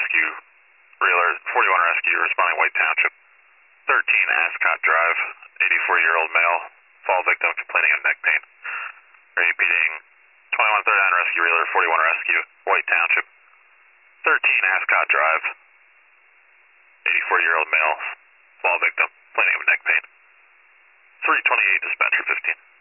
Rescue, Reeler 41 Rescue, responding White Township. 13 Ascot Drive, 84-year-old male, fall victim complaining of neck pain. Repeating, 2139 Rescue, Reeler 41 Rescue, White Township. 13 Ascot Drive, 84-year-old male, fall victim complaining of neck pain. 328 Dispatcher 15.